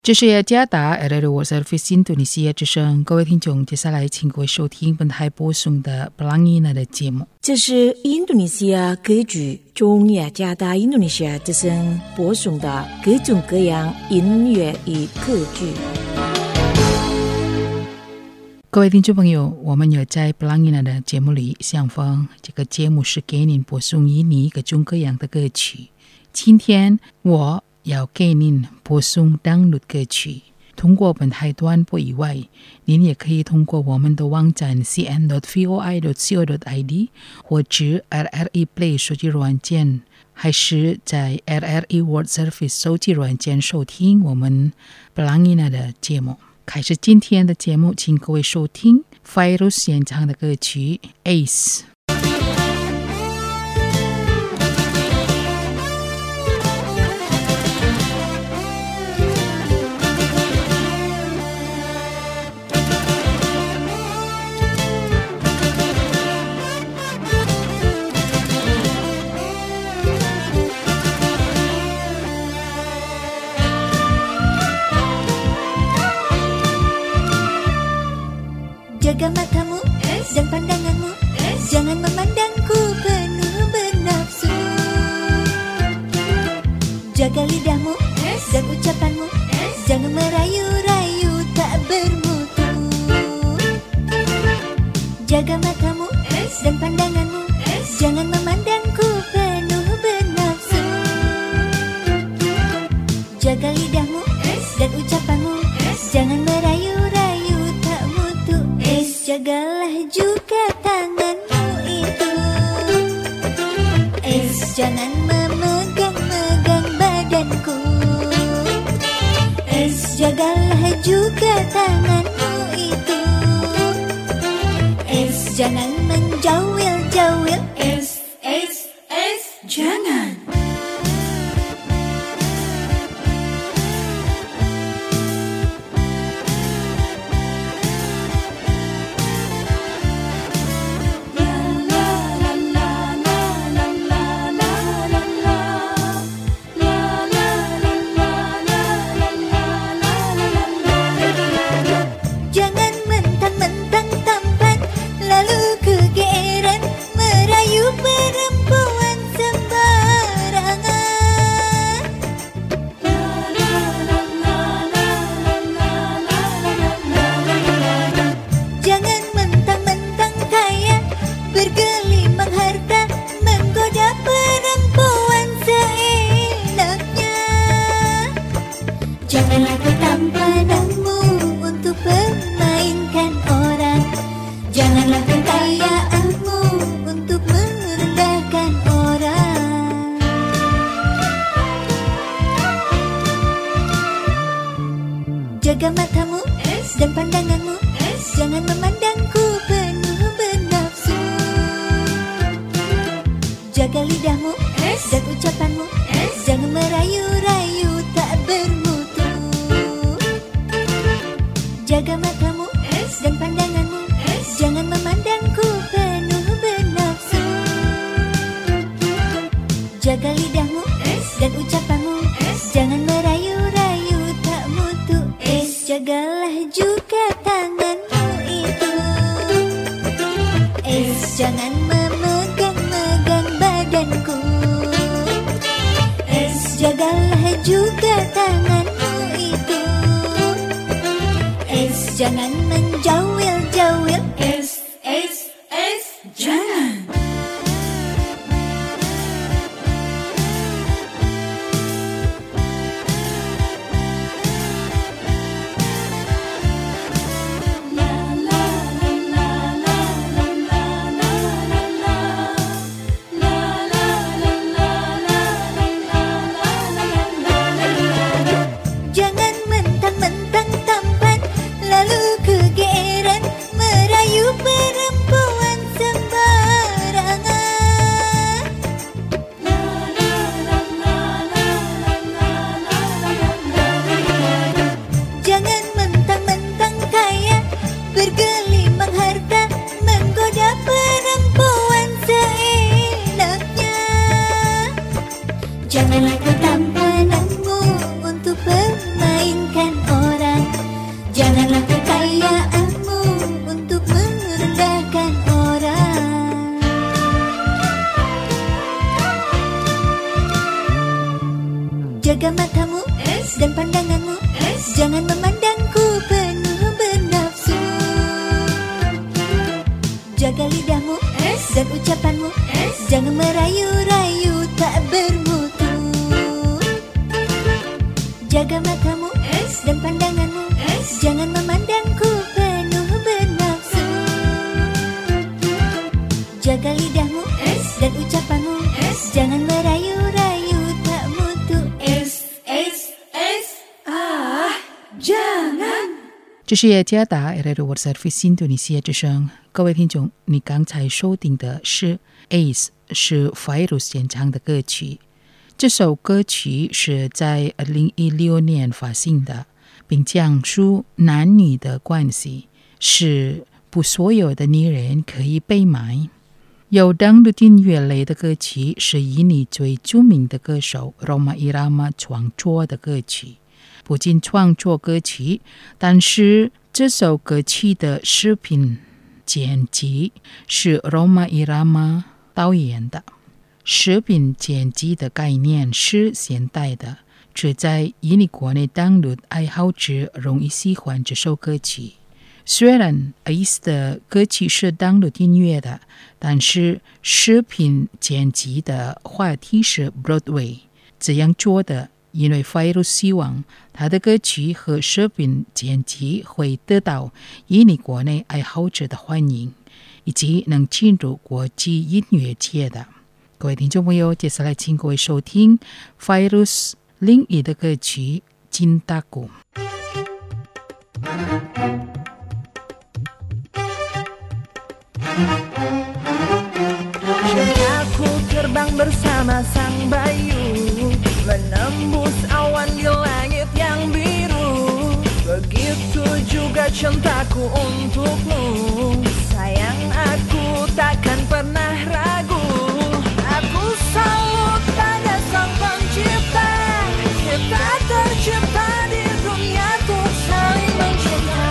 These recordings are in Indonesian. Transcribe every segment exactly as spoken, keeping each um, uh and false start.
这是加达 R R World Service Indonesia 之声，各位听众，接下来请各位收听本台播送的 Pelangi 的节目。 这是印度尼西亚歌剧中雅加达印度尼西亚之声播送的各种各样音乐与歌剧。 各位听众朋友，我们有在 Pelangi 的节目里相逢，这个节目是给您播送印尼各种各样的歌曲。今天我要给您播送当录歌曲。通过本台端播以外，您也可以通过我们的网站 c n dot voi dot co dot i d 或者 R R E Play 手机软件，还是在 R R E World Service 手机软件收听我们 Pelangi 的节目。开始今天的节目，请各位收听 Fairuz 演唱的歌曲 Ace。Jaga matamu Ace. Dan pandanganmu Ace. Jangan memandangku penuh bernafsu. Jaga lidahmu Ace. Dan ucapanmu Ace. Jangan merayu-rayu tak bermutu. Jaga matamu Ace. Dan pandanganmu Ace. Jangan memandangku penuh bernafsu. Jaga lidahmu Ace. Dan ucapanmu Ace. Jangan merayu-rayu tak mutu. Ace, jagalah juga tanganmu itu. Ace, jangan memegang-megang badanku. Ace, jagalah juga tanganmu itu. Ace, jangan menjawil-jawil. Ace, Ace, Ace, jangan. Janganlah ketampadanmu untuk permainkan orang. Janganlah kekayaanmu untuk merendahkan orang. Jaga matamu Ace. Dan pandanganmu Ace. Jangan memandangku penuh bernafsu. Jaga lidahmu Ace. Dan ucapanmu Ace. Jangan merayu-rayu tak bermutu. Jaga matamu Ace. Dan pandanganmu Ace. Jangan memandangku penuh bernafsu. Jaga lidahmu Ace. Dan ucapanmu Ace. Jangan merayu-rayu tak mutu. Ace, jagalah juga tanganmu itu. Ace, jangan memegang-megang badanku. Ace, jagalah juga tanganmu itu. Ace, jangan menjawil-jawil. Ace, Ace, Ace, jangan. Jangan mentang-mentang tampan lalu kegeeran merayu Janganlah kekayaanmu untuk merendahkan orang. Jaga matamu S. dan pandanganmu S. Jangan memandangku penuh bernafsu. Jaga lidahmu S. dan ucapanmu S. Jangan merayu-rayu tak bermutu. Jaga matamu S. dan pandanganmu S. Jangan memandangku penuh bernafsu. Jaga lidahmu S. dan ucapanmu S. Jangan merayu-rayu tak mutu. S S S Ah, jangan。 这是雅加达 R R World Service 印度尼西亚之声。各位听众，你刚才收听的是 A C E 是 Virus 演唱的歌曲。这首歌曲是在二零一六年发行的，并讲述男女的关系，是不所有的女人可以被买。有登陆音乐类的歌曲是印尼最著名的歌手 Rhoma Irama 创作的歌曲。不仅创作歌曲，但是这首歌曲的视频剪辑是 Rhoma Irama 导演的。视频剪辑的概念是现代的，只在印尼国内登陆爱好者容易喜欢这首歌曲。虽然 A C E 的歌曲是登陆音乐的，但是视频剪辑的话题是 Broadway。这样做的，因为 Virus 希望他的歌曲和视频剪辑会得到印尼国内爱好者的欢迎，以及能进入国际音乐界的。各位听众朋友，接下来请各位收听 Virus 另一的歌曲《Cintaku》。 Cintaku terbang bersama sang bayu, menembus awan di langit yang biru. Begitu juga cintaku untukmu, sayang aku takkan pernah ragu. Aku salut pada sang pencipta, kita tercipta di dunia untuk saling mencinta.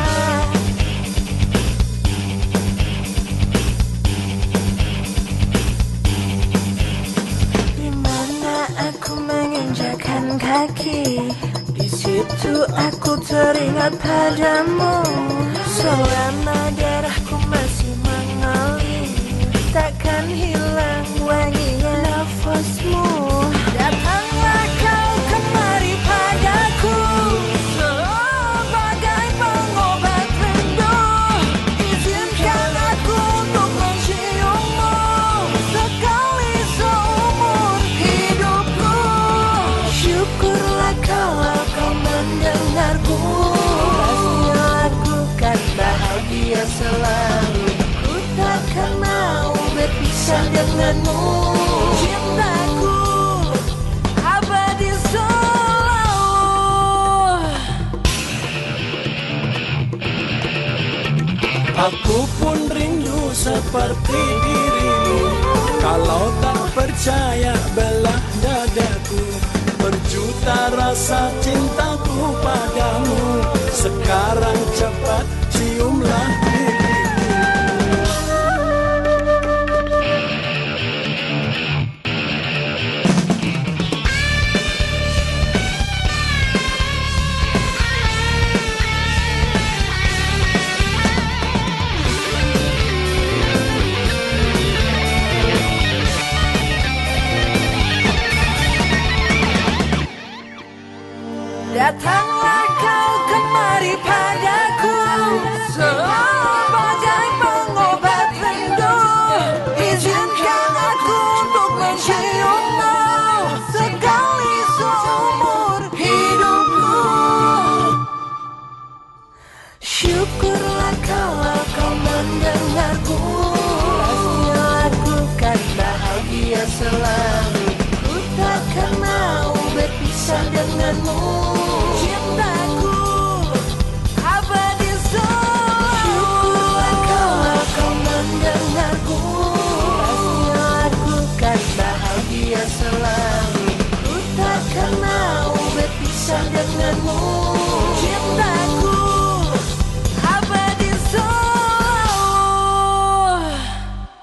Aku menginjakan kaki, di situ aku teringat padamu. Selama darahku masih mengalir, takkan hilang wanginya nafasmu. Datanglah kau kemari padaku, sebagai pengobat rindu. Izinkan aku untuk menciummu sekali seumur hidupku. Syukurlah kalau kau mendengarku, pastilah aku kan bahagia selalu. Ku takkan mau berpisah denganmu, cintaku abadi selalu. Aku pun rindu seperti dirimu. Kalau tak percaya belah dadaku, berjuta rasa cintaku padamu. Sekarang cepat ciumlah pipiku. Datanglah kau kemari padaku, sebagai pengobat rindu. Izinkan aku untuk menciummu sekali seumur hidupku. Syukurlah kalau kau mendengarku, pastilah aku kan bahagia selalu. Ku takkan mau berpisah denganmu, cintaku abadi selalu.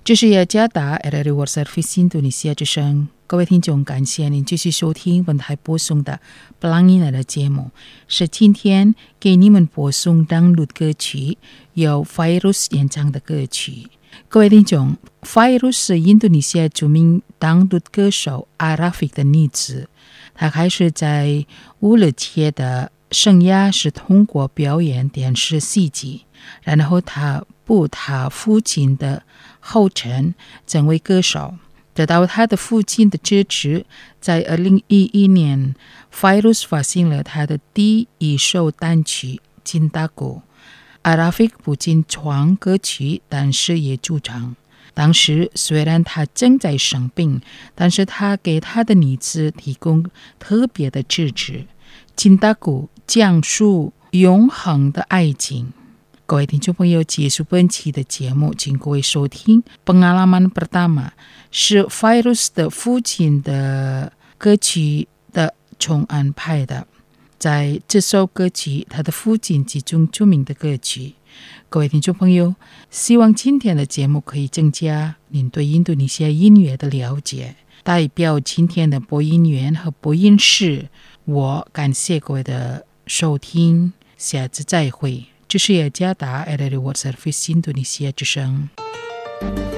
这是雅加达 R R World Service 印度尼西亚之声，各位听众，感谢您继续收听本台播送的布朗尼娜的节目，是今天给你们播送当录歌曲，由 Fairuz 演唱的歌曲。各位听众， Fairuz 是印度尼西亚著名当录歌手 Arafiq 的女子，她开始在五六届的生涯是通过表演电视戏剧，然后她步他父亲的后尘，成为歌手，得到他的父亲的支持。在二零一一年 Fairuz 发行了他的第一首单曲《Cintaku》。Arafiq 不仅唱歌曲，但是也主唱。当时虽然他正在生病，但是他给他的女子提供特别的支持。Cintaku 讲述永恒的爱情。各位听众朋友，结束本期的节目，请各位收听 Pengalaman Pertama 是 Fairuz 的父亲的歌曲的重安排的。在这首歌曲，他的父亲其中著名的歌曲。各位听众朋友，希望今天的节目可以增加您对印度尼西亚音乐的了解。代表今天的播音员和播音室，我感谢各位的收听，下次再会。这是雅加达 R R World Service 印度尼西亚之声。